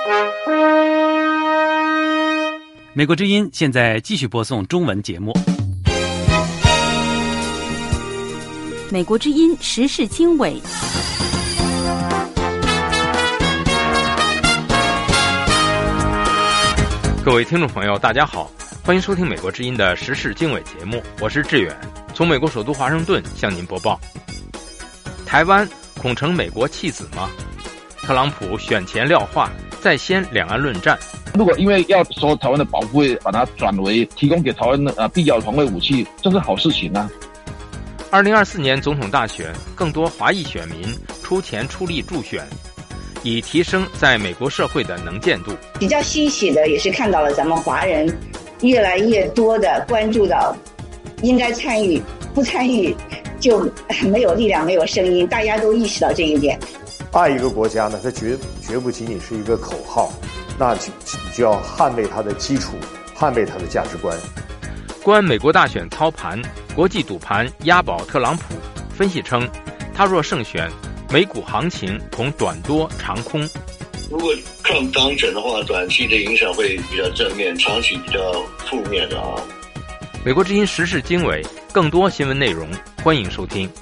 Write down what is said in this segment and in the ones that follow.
美国之音现在继续播送中文节目。 美国之音时事经纬， 各位听众朋友大家好，欢迎收听美国之音的时事经纬节目，我是志远，从美国首都华盛顿向您播报。台湾恐成美国弃子吗？特朗普选前撂话，再掀两岸论战。 如果因为要说台湾的保护会把它转为提供给台湾必要的防卫武器，这是好事情啊。 2024年总统大选，更多华裔选民出钱出力助选，以提升在美国社会的能见度。 比较欣喜的也是看到了咱们华人越来越多的关注到应该参与，不参与就没有力量没有声音，大家都意识到这一点。 爱一个国家呢，它绝不仅仅是一个口号，那就要捍卫它的基础，捍卫它的价值观。 关美国大选操盘，国际赌盘押宝特朗普。分析称，他若胜选，美股行情恐短多长空。 如果Trump当选的话，短期的影响会比较正面，长期比较负面的啊。 美国之音时事经纬，更多新闻内容，欢迎收听。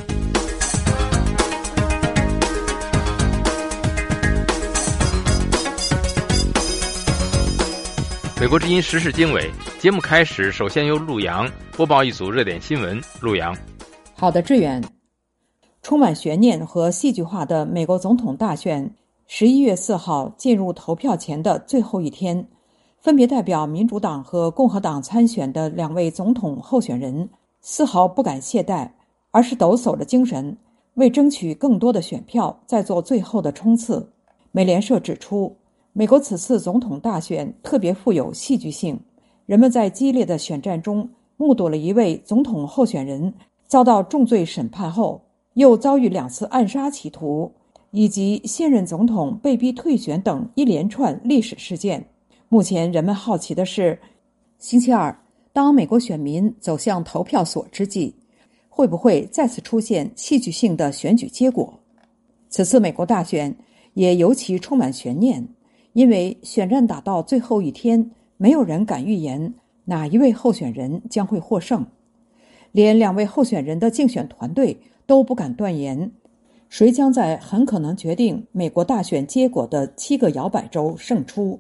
美国之音时事经纬节目开始，首先由陆阳播报一组热点新闻。陆阳， 好的，志远。充满悬念和戏剧化的美国总统大选，11月4号进入投票前的最后一天，分别代表民主党和共和党参选的两位总统候选人丝毫不敢懈怠，而是抖擞着精神，为争取更多的选票再做最后的冲刺。美联社指出，美国此次总统大选特别富有戏剧性，人们在激烈的选战中目睹了一位总统候选人遭到重罪审判后，又遭遇2次暗杀企图，以及现任总统被逼退选等一连串历史事件。目前人们好奇的是，星期二当美国选民走向投票所之际，会不会再次出现戏剧性的选举结果？此次美国大选也尤其充满悬念，因为选战打到最后一天，没有人敢预言哪一位候选人将会获胜，连两位候选人的竞选团队都不敢断言谁将在很可能决定美国大选结果的7个摇摆州胜出。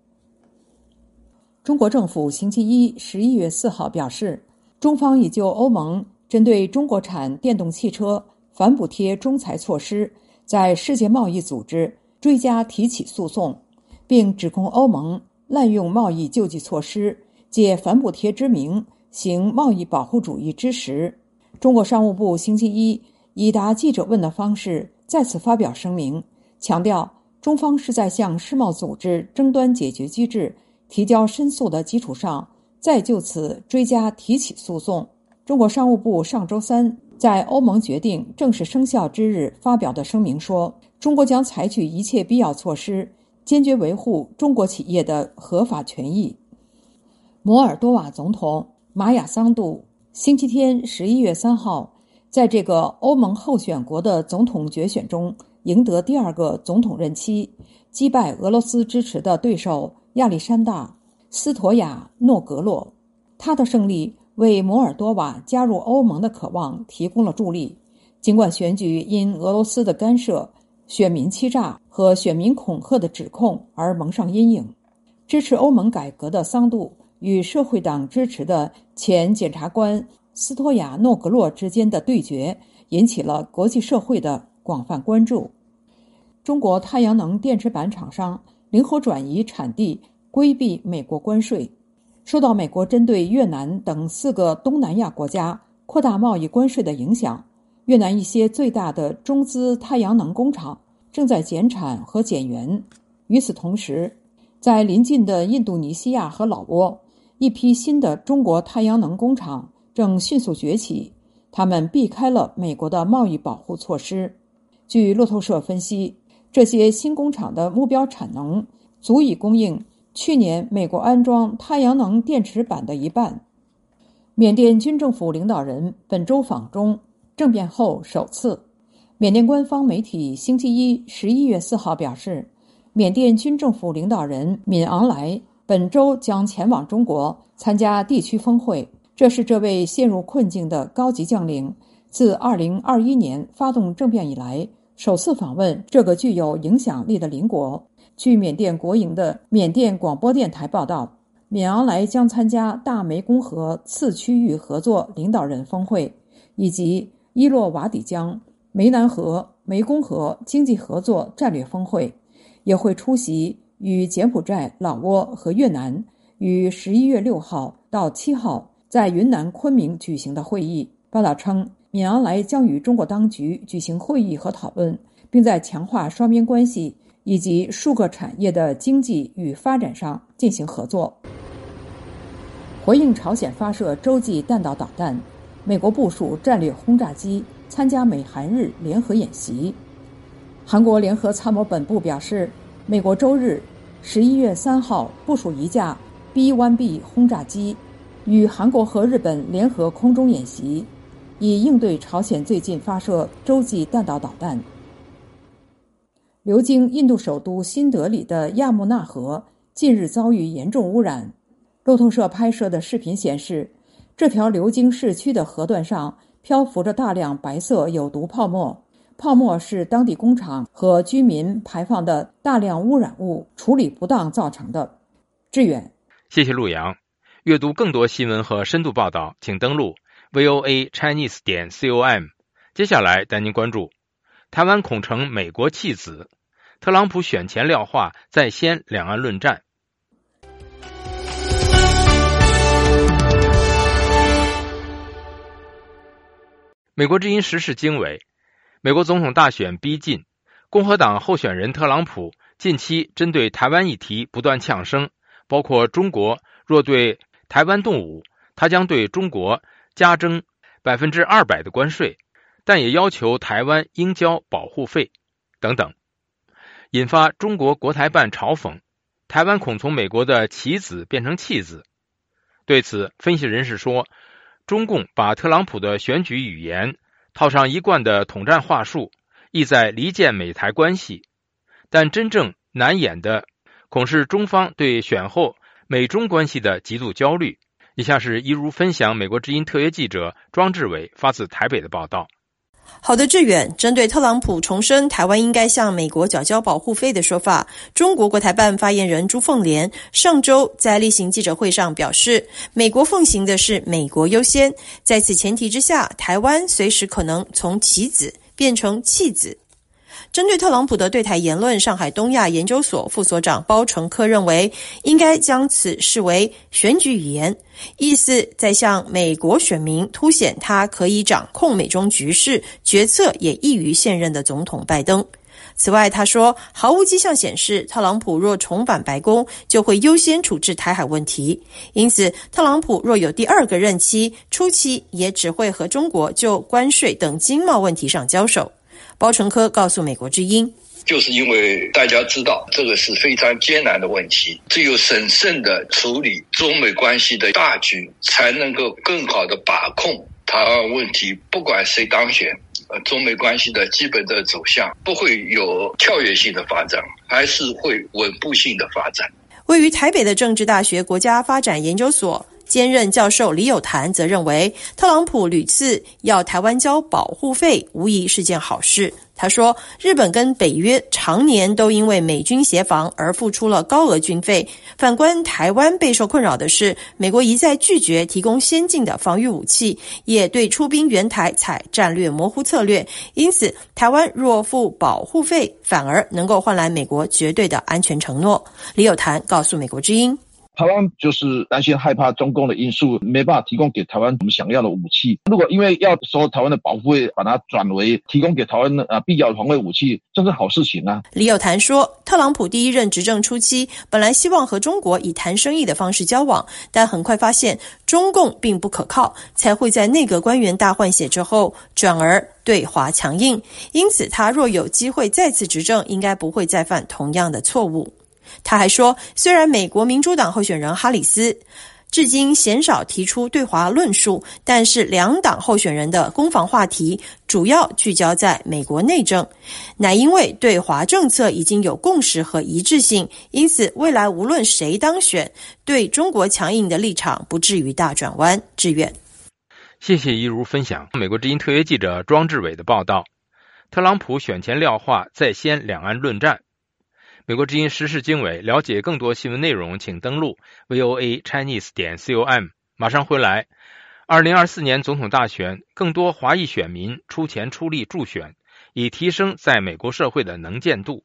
中国政府星期一11月4号表示，中方已就欧盟针对中国产电动汽车反补贴仲裁措施在世界贸易组织追加提起诉讼，并指控欧盟滥用贸易救济措施，借反补贴之名行贸易保护主义之时，中国商务部星期一以答记者问的方式再次发表声明，强调中方是在向世贸组织争端解决机制提交申诉的基础上，再就此追加提起诉讼。中国商务部上周三在欧盟决定正式生效之日发表的声明说，中国将采取一切必要措施，坚决维护中国企业的合法权益。摩尔多瓦总统马雅桑杜星期天11月3号在这个欧盟候选国的总统决选中赢得第2个总统任期，击败俄罗斯支持的对手亚历山大·斯托亚诺格洛。他的胜利为摩尔多瓦加入欧盟的渴望提供了助力，尽管选举因俄罗斯的干涉、选民欺诈和选民恐吓的指控而蒙上阴影。支持欧盟改革的桑杜与社会党支持的前检察官斯托亚诺格洛之间的对决引起了国际社会的广泛关注。中国太阳能电池板厂商灵活转移产地，规避美国关税。受到美国针对越南等4个东南亚国家扩大贸易关税的影响，越南一些最大的中资太阳能工厂正在减产和减员。与此同时，在邻近的印度尼西亚和老挝，一批新的中国太阳能工厂正迅速崛起，他们避开了美国的贸易保护措施。据路透社分析，这些新工厂的目标产能足以供应去年美国安装太阳能电池板的一半。缅甸军政府领导人本周访中，政变后首次。缅甸官方媒体星期一11月4号表示， 缅甸军政府领导人敏昂莱本周将前往中国参加地区峰会，这是这位陷入困境的高级将领自2021年发动政变以来首次访问这个具有影响力的邻国。据缅甸国营的缅甸广播电台报道，敏昂莱将参加大湄公河次区域合作领导人峰会，以及伊洛瓦底江、湄南河、湄公河经济合作战略峰会，也会出席与柬埔寨、老挝和越南于11月6号到7号在云南昆明举行的会议。报道称，敏昂莱将与中国当局举行会议和讨论，并在强化双边关系以及数个产业的经济与发展上进行合作。回应朝鲜发射洲际弹道导弹，美国部署战略轰炸机参加美韩日联合演习。韩国联合参谋本部表示，美国周日11月3号部署一架 B-1B 轰炸机，与韩国和日本联合空中演习，以应对朝鲜最近发射洲际弹道导弹。流经印度首都新德里的亚穆纳河近日遭遇严重污染。路透社拍摄的视频显示，这条流经市区的河段上漂浮着大量白色有毒泡沫，泡沫是当地工厂和居民排放的大量污染物处理不当造成的。志远， 谢谢陆阳。阅读更多新闻和深度报道，请登录 voachinese.com。 接下来带您关注台湾恐成美国弃子，特朗普选前撂话再掀两岸论战。美国之音时事经纬，美国总统大选逼近，共和党候选人特朗普近期针对台湾议题不断呛声，包括中国若对台湾动武，他将对中国加征200%的关税，但也要求台湾应交保护费等等，引发中国国台办嘲讽台湾恐从美国的棋子变成弃子。对此，分析人士说，中共把特朗普的选举语言套上一贯的统战话术，意在离间美台关系，但真正难掩的恐是中方对选后美中关系的极度焦虑。以下是一如分享美国之音特约记者庄志伟发自台北的报道。 好的，志远，针对特朗普重申台湾应该向美国缴交保护费的说法，中国国台办发言人朱凤莲上周在例行记者会上表示，美国奉行的是美国优先，在此前提之下，台湾随时可能从棋子变成弃子。针对特朗普的对台言论，上海东亚研究所副所长包成科认为，应该将此视为选举语言，意思在向美国选民凸显他可以掌控美中局势，决策也易于现任的总统拜登。此外，他说，毫无迹象显示特朗普若重返白宫，就会优先处置台海问题，因此特朗普若有第二个任期，初期也只会和中国就关税等经贸问题上交手。包成科告诉美国之音， 就是因为大家知道这个是非常艰难的问题，只有审慎的处理中美关系的大局，才能够更好的把控台湾问题。不管谁当选，中美关系的基本的走向不会有跳跃性的发展，还是会稳步性的发展。 位于台北的政治大学国家发展研究所兼任教授李友谈则认为，特朗普屡次要台湾交保护费无疑是件好事。他说，日本跟北约常年都因为美军协防而付出了高额军费，反观台湾备受困扰的是，美国一再拒绝提供先进的防御武器，也对出兵援台采战略模糊策略，因此台湾若付保护费，反而能够换来美国绝对的安全承诺。李友谈告诉美国之音， 台湾就是担心害怕中共的因素，没办法提供给台湾我们想要的武器。如果因为要收台湾的保护费，把它转为提供给台湾必要的防卫武器，这是好事情啊。 李友谈说，特朗普第一任执政初期，本来希望和中国以谈生意的方式交往，但很快发现中共并不可靠，才会在内阁官员大换血之后，转而对华强硬。因此，他若有机会再次执政，应该不会再犯同样的错误。他还说，虽然美国民主党候选人哈里斯至今鲜少提出对华论述，但是两党候选人的攻防话题主要聚焦在美国内政，乃因为对华政策已经有共识和一致性，因此未来无论谁当选，对中国强硬的立场不至于大转弯。志远， 谢谢一如分享。美国之音特约记者庄志伟的报道。特朗普选前撂话再掀两岸论战。美国之音时事经纬，了解更多新闻内容请登录 voachinese.com。 马上回来。2024年总统大选，更多华裔选民出钱出力助选，以提升在美国社会的能见度。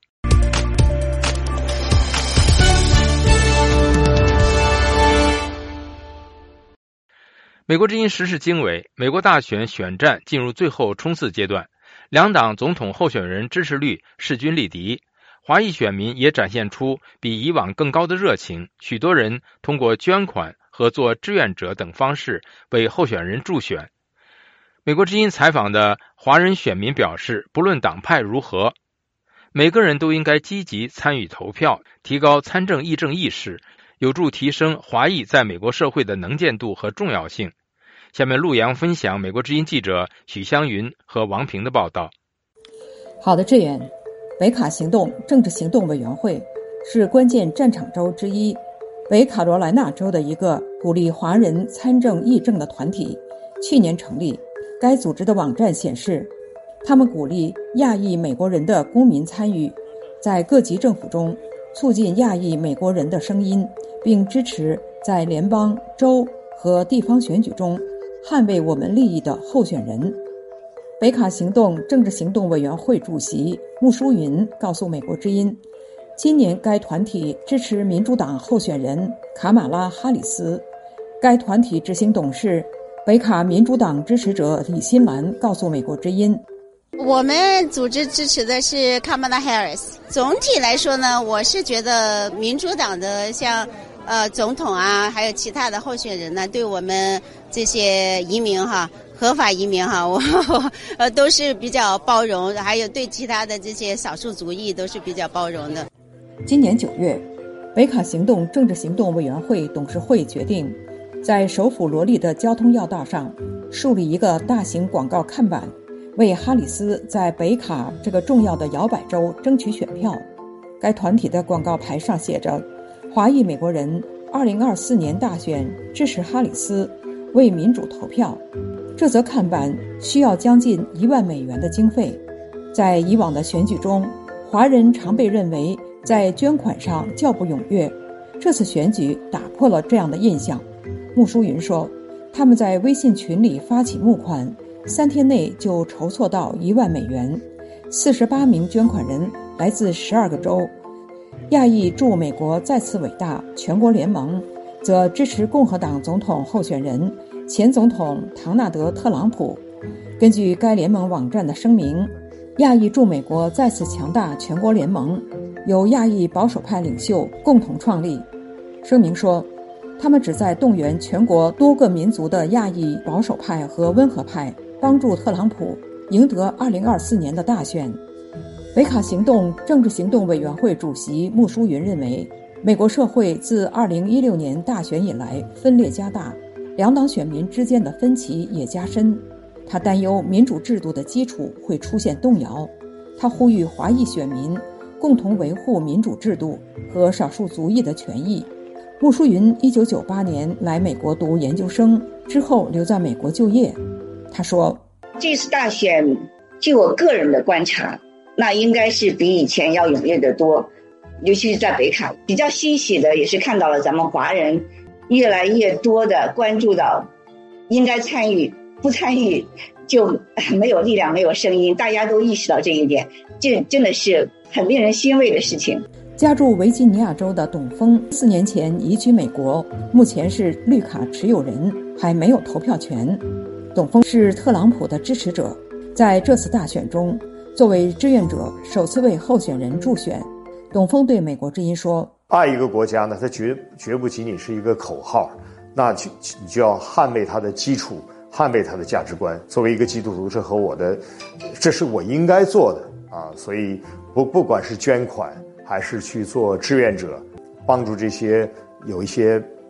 美国之音时事经纬，美国大选选战进入最后冲刺阶段，两党总统候选人支持率势均力敌，华裔选民也展现出比以往更高的热情，许多人通过捐款和做志愿者等方式为候选人助选。美国之音采访的华人选民表示，不论党派如何，每个人都应该积极参与投票，提高参政议政意识，有助提升华裔在美国社会的能见度和重要性。下面陆阳分享美国之音记者许湘云和王平的报道。 好的，志远。北卡行动政治行动委员会是关键战场州之一，北卡罗来纳州的一个鼓励华人参政议政的团体，去年成立。该组织的网站显示，他们鼓励亚裔美国人的公民参与，在各级政府中促进亚裔美国人的声音，并支持在联邦、州和地方选举中捍卫我们利益的候选人。北卡行动政治行动委员会主席穆淑云告诉美国之音，今年该团体支持民主党候选人卡马拉·哈里斯。该团体执行董事北卡民主党支持者李新兰告诉美国之音， 我们组织支持的是卡马拉·哈里斯。总体来说呢，我是觉得民主党的像总统啊，还有其他的候选人呢，对我们这些移民合法移民我都是比较包容，还有对其他的这些少数族裔都是比较包容的。 今年9月，北卡行动政治行动委员会董事会决定，在首府罗利的交通要道上树立一个大型广告看板，为哈里斯在北卡这个重要的摇摆州争取选票。该团体的广告牌上写着，华裔美国人2024年大选支持哈里斯，为民主投票。这则看板需要将近1万美元的经费。在以往的选举中，华人常被认为在捐款上较不踊跃，这次选举打破了这样的印象。穆淑云说，他们在微信群里发起募款，3天内就筹措到1万美元。48名捐款人来自12个州。亚裔祝美国再次伟大全国联盟则支持共和党总统候选人前总统唐纳德·特朗普。根据该联盟网站的声明，亚裔祝美国再次强大全国联盟由亚裔保守派领袖共同创立。声明说，他们旨在动员全国多个民族的亚裔保守派和温和派，帮助特朗普赢得2024年的大选。北卡行动政治行动委员会主席穆淑云认为，美国社会自2016年大选以来分裂加大，两党选民之间的分歧也加深。他担忧民主制度的基础会出现动摇。他呼吁华裔选民共同维护民主制度和少数族裔的权益。穆淑云1998年来美国读研究生，之后留在美国就业。他说， 这次大选据我个人的观察，那应该是比以前要踊跃得多，尤其是在北卡。比较欣喜的也是看到了咱们华人越来越多的关注到应该参与，不参与就没有力量，没有声音，大家都意识到这一点，这真的是很令人欣慰的事情。 家住维吉尼亚州的董峰4年前移居美国，目前是绿卡持有人，还没有投票权。董峰是特朗普的支持者，在这次大选中作为志愿者首次为候选人助选。董峰对美国之音说， 爱一个国家呢，它绝不仅仅是一个口号，那你就要捍卫它的基础，捍卫它的价值观。作为一个基督徒，这是我应该做的啊！所以不管是捐款还是去做志愿者，帮助这些有一些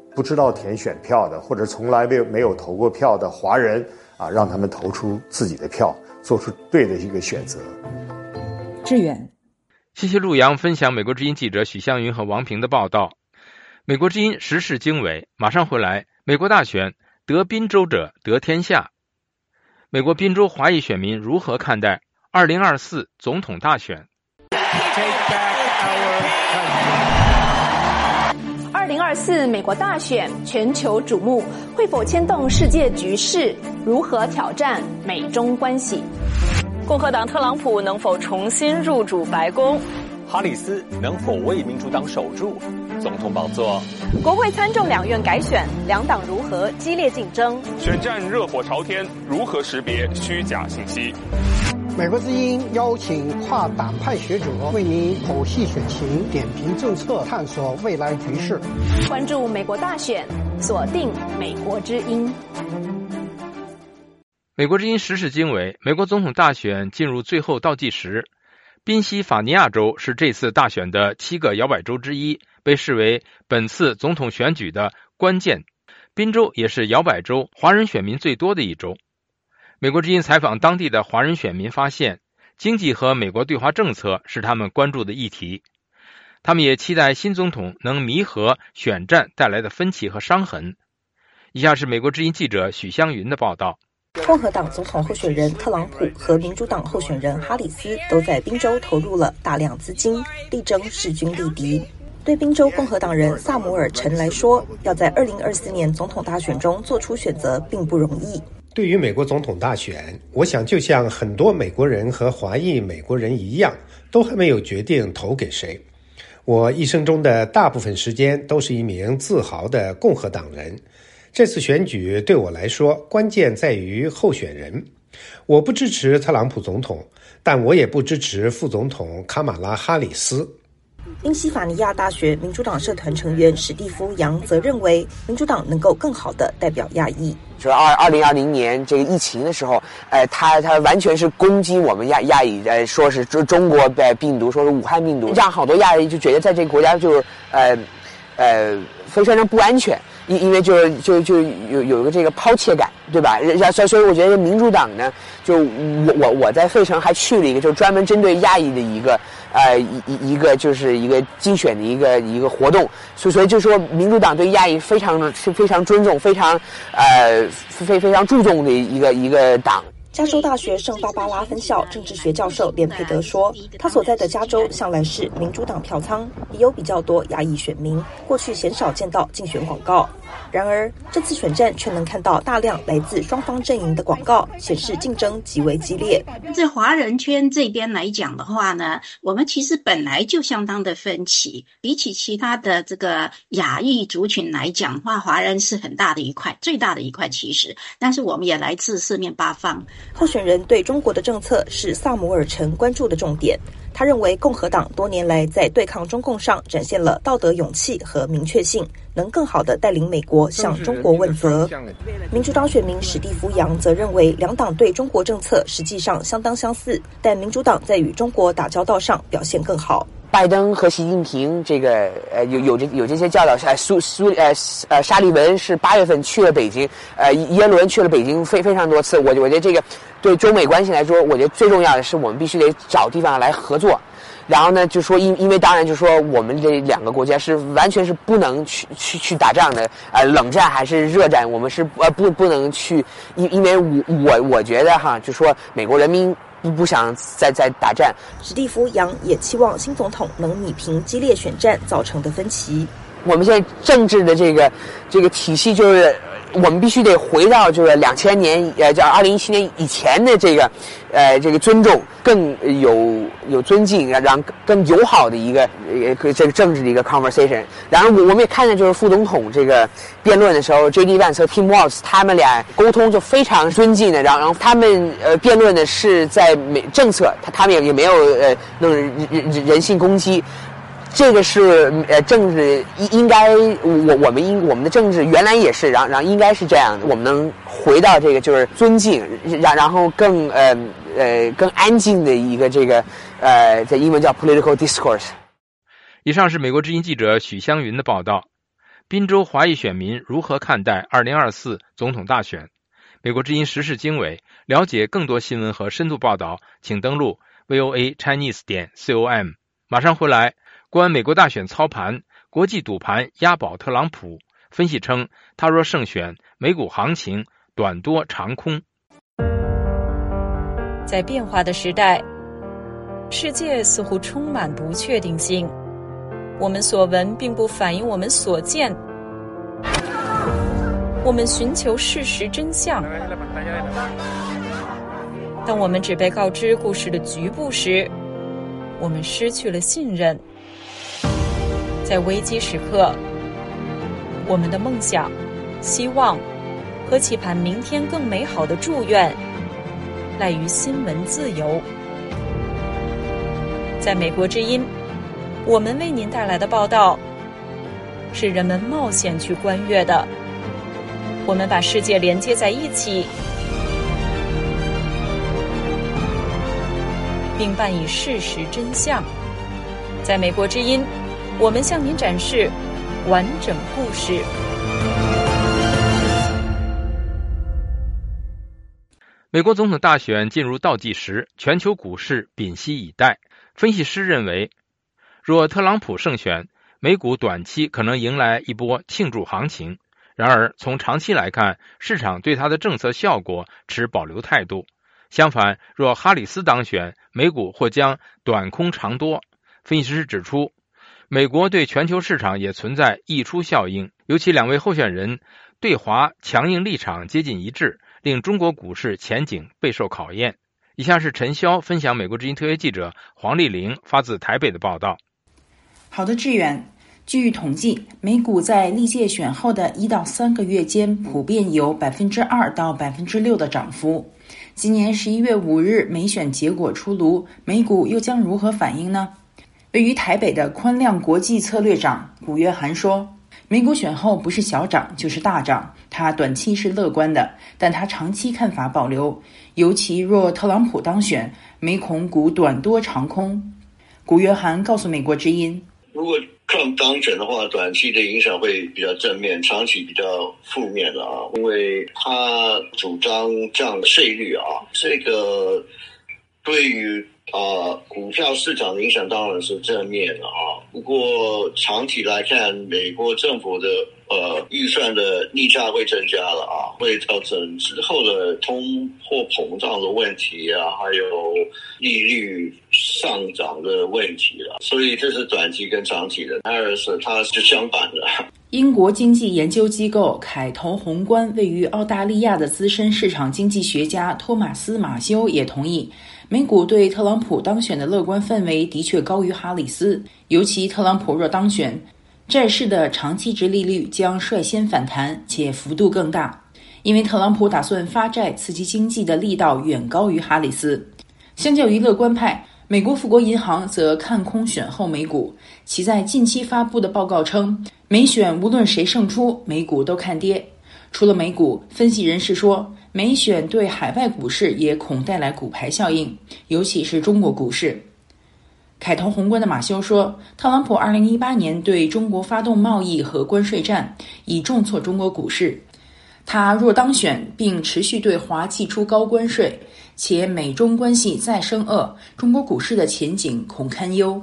不知道填选票的，或者从来没有投过票的华人啊，让他们投出自己的票，做出对的一个选择。 志远， 谢谢陆阳分享美国之音记者许湘云和王平的报道。美国之音时事经纬，马上回来。美国大选，得宾州者得天下。美国宾州华裔选民如何看待2024总统大选 ？2024美国大选全球瞩目，会否牵动世界局势？如何挑战美中关系？共和党特朗普能否重新入主白宫？ 哈里斯能否为民主党守住总统宝座？ 国会参众两院改选，两党如何激烈竞争？ 选战热火朝天，如何识别虚假信息？ 美国之音邀请跨党派学者为您剖析选情、点评政策、探索未来局势。 关注美国大选，锁定美国之音。 美国之音时事经纬，美国总统大选进入最后倒计时。宾夕法尼亚州是这次大选的7个摇摆州之一，被视为本次总统选举的关键。宾州也是摇摆州华人选民最多的一州。美国之音采访当地的华人选民发现，经济和美国对华政策是他们关注的议题。他们也期待新总统能弥合选战带来的分歧和伤痕。以下是美国之音记者许湘云的报道。 共和党总统候选人特朗普和民主党候选人哈里斯都在宾州投入了大量资金，力争势均力敌。对宾州共和党人萨姆尔·陈来说，要在2024年总统大选中做出选择并不容易。 对于美国总统大选，我想就像很多美国人和华裔美国人一样，都还没有决定投给谁。我一生中的大部分时间都是一名自豪的共和党人。这次选举对我来说，关键在于候选人。我不支持特朗普总统，但我也不支持副总统卡马拉·哈里斯。 宾夕法尼亚大学民主党社团成员史蒂夫·杨则认为，民主党能够更好地代表亚裔。 就是2020年这个疫情的时候，他完全是攻击我们亚裔，说是中国病毒，说是武汉病毒，让好多亚裔就觉得在这个国家就是非常不安全。因为就有个这个抛弃感，对吧？所以我觉得民主党呢，就我在费城还去了一个，就是专门针对亚裔的一个就是一个竞选的一个活动，所以就说民主党对亚裔非常尊重，非常注重的一个党。 加州大学圣巴巴拉分校政治学教授连佩德说，他所在的加州向来是民主党票仓，也有比较多亚裔选民，过去鲜少见到竞选广告。然而这次选战却能看到大量来自双方阵营的广告，显示竞争极为激烈。 在华人圈这边来讲的话呢，我们其实本来就相当的分歧，比起其他的这个亚裔族群来讲的话，华人是很大的一块，最大的一块其实，但是我们也来自四面八方。 候选人对中国的政策是萨姆尔·陈关注的重点。他认为共和党多年来在对抗中共上展现了道德勇气和明确性，能更好地带领美国向中国问责。民主党选民史蒂夫·杨则认为，两党对中国政策实际上相当相似，但民主党在与中国打交道上表现更好。 拜登和习近平这个有这些教导，沙利文是8月份去了北京，耶伦去了北京非常多次。我觉得这个对中美关系来说，我觉得最重要的是我们必须得找地方来合作。然后呢，就说因为当然就说我们这两个国家是完全是不能去打仗的，冷战还是热战，我们是不能去，因为我觉得哈，就说美国人民不想再打战。 史蒂夫·杨也期望新总统能弭平激烈选战造成的分歧。 我们现在政治的这个体系，就是我们必须得回到就是2000年叫2017年以前的这个尊重，更有尊敬，然后更友好的一个这个政治的一个 conversation。然后我们也看见就是副总统这个辩论的时候 ，J.D. Vance 和 Tim Walz 他们俩沟通就非常尊敬的，然后他们辩论的是在政策，他们也没有弄人性攻击。这个是政治应该我们的政治原来也是，然后应该是这样的，我们能回到这个就是尊敬，然后更安静的一个这个在英文叫 political discourse。 以上是美国之音记者许湘云的报道。 宾州华裔选民如何看待2024总统大选？美国之音时事经纬，了解更多新闻和深度报道，请登录 voachinese.com。马上回来，关美国大选操盘，国际赌盘押宝特朗普，分析称他若胜选，美股行情短多长空。 在变化的时代，世界似乎充满不确定性，我们所闻并不反映我们所见。我们寻求事实真相，当我们只被告知故事的局部时，我们失去了信任。在危机时刻，我们的梦想、希望和期盼明天更美好的祝愿赖于新闻自由。在美国之音，我们为您带来的报道是人们冒险去观阅的。我们把世界连接在一起，并伴以事实真相。在美国之音，我们向您展示完整故事。 美国总统大选进入倒计时，全球股市屏息以待。分析师认为，若特朗普胜选，美股短期可能迎来一波庆祝行情。然而，从长期来看，市场对他的政策效果持保留态度。相反，若哈里斯当选，美股或将短空长多。分析师指出，美国对全球市场也存在溢出效应，尤其两位候选人对华强硬立场接近一致，令中国股市前景备受考验。以下是陈潇分享美国之音特约记者黄丽玲发自台北的报道。 好的，志远。据统计，美股在历届选后的1到3个月间普遍有2%到6%的涨幅。今年11月5日美选结果出炉，美股又将如何反应呢？位于台北的宽量国际策略长古约翰说，美股选后不是小涨就是大涨，他短期是乐观的，但他长期看法保留，尤其若特朗普当选，美恐股短多长空。古约翰告诉美国之音， 如果Trump 当选的话，短期的影响会比较正面，长期比较负面的啊，因为他主张降税率啊，这个对于股票市场的影响当然是正面的啊。不过长期来看，美国政府的预算的逆差会增加了啊，会造成之后的通货膨胀的问题啊，还有利率上涨的问题了。所以这是短期跟长期的，但是它是相反的。 英国经济研究机构凯投宏观位于澳大利亚的资深市场经济学家托马斯·马修也同意，美股对特朗普当选的乐观氛围的确高于哈里斯，尤其特朗普若当选，债市的长期殖利率将率先反弹，且幅度更大，因为特朗普打算发债刺激经济的力道远高于哈里斯。相较于乐观派，美国富国银行则看空选后美股，其在近期发布的报告称，美选无论谁胜出，美股都看跌。除了美股，分析人士说，美选对海外股市也恐带来骨牌效应，尤其是中国股市。凯投宏观的马修说，特朗普2018年对中国发动贸易和关税战，已重挫中国股市。他若当选并持续对华祭出高关税，且美中关系再生恶，中国股市的前景恐堪忧。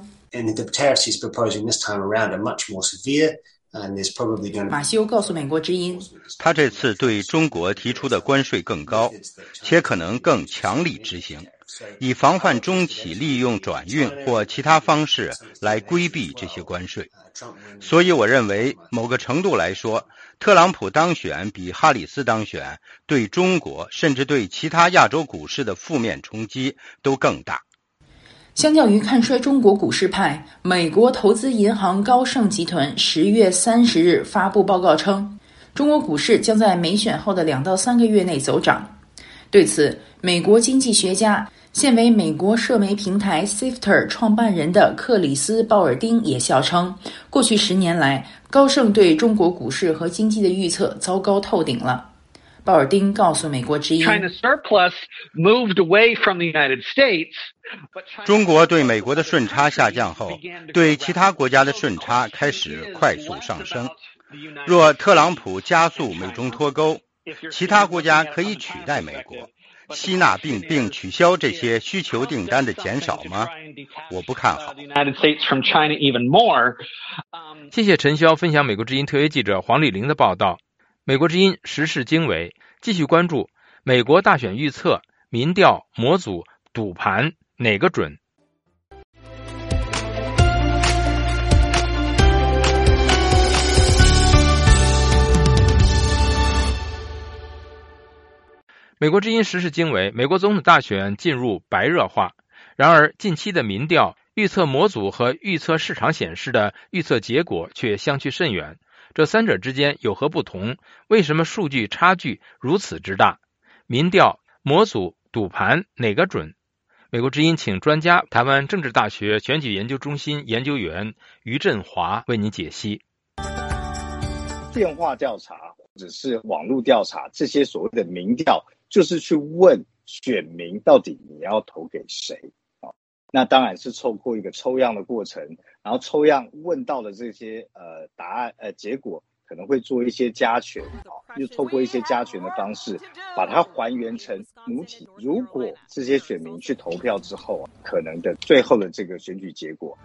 马修告诉美国之音， 他这次对中国提出的关税更高，且可能更强力执行，以防范中企利用转运或其他方式来规避这些关税。所以我认为，某个程度来说，特朗普当选比哈里斯当选对中国甚至对其他亚洲股市的负面冲击都更大。 相较于看衰中国股市派，美国投资银行高盛集团10月30日发布报告称，中国股市将在美选后的2到3个月内走涨。对此，美国经济学家、现为美国社媒平台 Sifter 创办人的克里斯·鲍尔丁也笑称，过去10年来，高盛对中国股市和经济的预测糟糕透顶了。鲍尔丁告诉美国之音， 中国对美国的顺差下降后，对其他国家的顺差开始快速上升。 若特朗普加速美中脱钩，其他国家可以取代美国，吸纳并取消这些需求订单的减少吗？我不看好。 谢谢陈潇分享美国之音特约记者黄丽玲的报道。美国之音时事经纬继续关注美国大选预测、民调、模组、赌盘哪个准？美国之音时事经纬，美国总统大选进入白热化，然而近期的民调、预测模组和预测市场显示的预测结果却相去甚远，这三者之间有何不同？为什么数据差距如此之大？民调、模组、赌盘哪个准？美国之音请专家台湾政治大学选举研究中心研究员于振华为您解析。 电话调查或者是网络调查，这些所谓的民调就是去问选民到底你要投给谁。那当然是透过一个抽样的过程，然后抽样问到的这些答案结果可能会做一些加权，又透过一些加权的方式把它还原成母体。如果这些选民去投票之后，可能的最后的这个选举结果。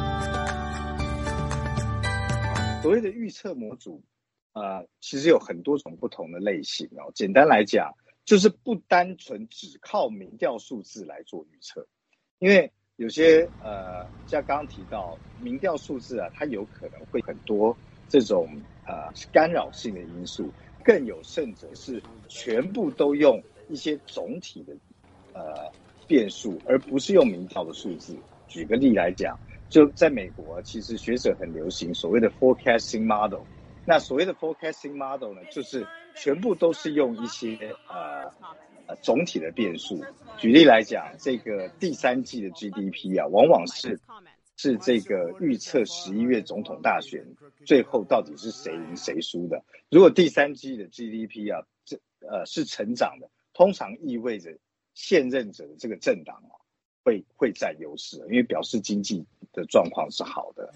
所谓的预测模组其实有很多种不同的类型哦。简单来讲，就是不单纯只靠民调数字来做预测。因为有些像刚刚提到民调数字它有可能会很多这种干扰性的因素，更有甚者是全部都用一些总体的变数，而不是用民调的数字。举个例来讲，就在美国，其实学者很流行所谓的 forecasting model。那所谓的 forecasting model 呢，就是全部都是用一些总体的变数。举例来讲，这个第三季的 GDP 往往是这个预测11月总统大选最后到底是谁赢谁输的。如果第三季的 GDP 是成长的，通常意味着现任者的这个政党会占优势，因为表示经济的状况是好的。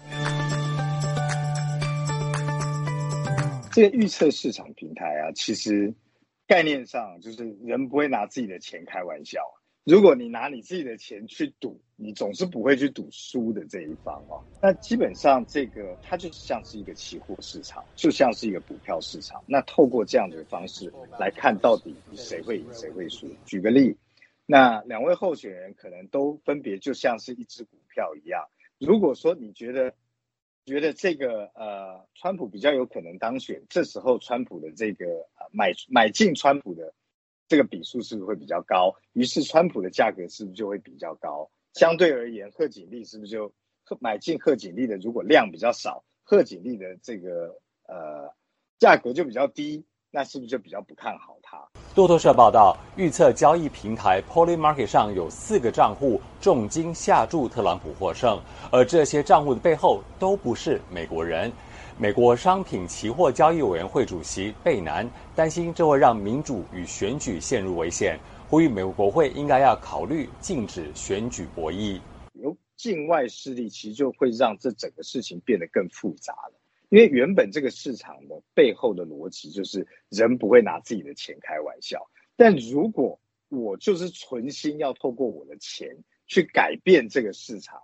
这个预测市场平台其实概念上就是人不会拿自己的钱开玩笑。如果你拿你自己的钱去赌，你总是不会去赌输的这一方那基本上这个它就像是一个期货市场，就像是一个股票市场。那透过这样的方式来看到底谁会赢谁会输。举个例，那两位候选人可能都分别就像是一只股票一样。如果说你觉得这个川普比较有可能当选，这时候川普的这个买进川普的这个比数是不是会比较高？于是川普的价格是不是就会比较高？相对而言，贺锦丽是不是就买进贺锦丽的？如果量比较少，贺锦丽的这个价格就比较低，那是不是就比较不看好它？ 路透社报道，预测交易平台 Polymarket 上有4个账户重金下注特朗普获胜，而这些账户的背后都不是美国人。美国商品期货交易委员会主席贝南担心这会让民主与选举陷入危险，呼吁美国国会应该要考虑禁止选举博弈。 有境外势力其实就会让这整个事情变得更复杂了。因为原本这个市场的背后的逻辑就是人不会拿自己的钱开玩笑，但如果我就是存心要透过我的钱去改变这个市场，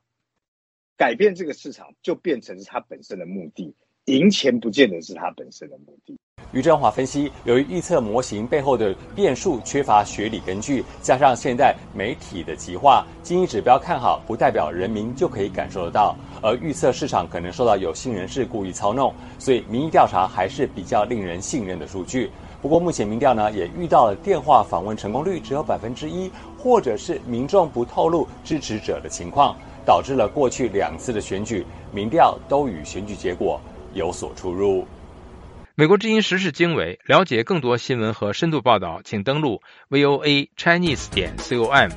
就变成是它本身的目的，赢钱不见得是它本身的目的。 于振华分析，由于预测模型背后的变数缺乏学理根据，加上现在媒体的极化，经济指标看好不代表人民就可以感受得到，而预测市场可能受到有心人士故意操弄，所以民意调查还是比较令人信任的数据。不过目前民调呢也遇到了电话访问成功率只有 1%， 或者是民众不透露支持者的情况，导致了过去2次的选举民调都与选举结果有所出入。 美国之音时事经纬，了解更多新闻和深度报道，请登录 voachinese.com。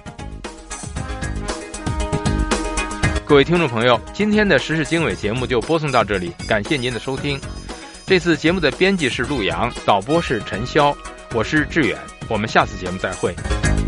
各位听众朋友，今天的时事经纬节目就播送到这里，感谢您的收听。这次节目的编辑是陆阳，导播是陈潇，我是志远，我们下次节目再会。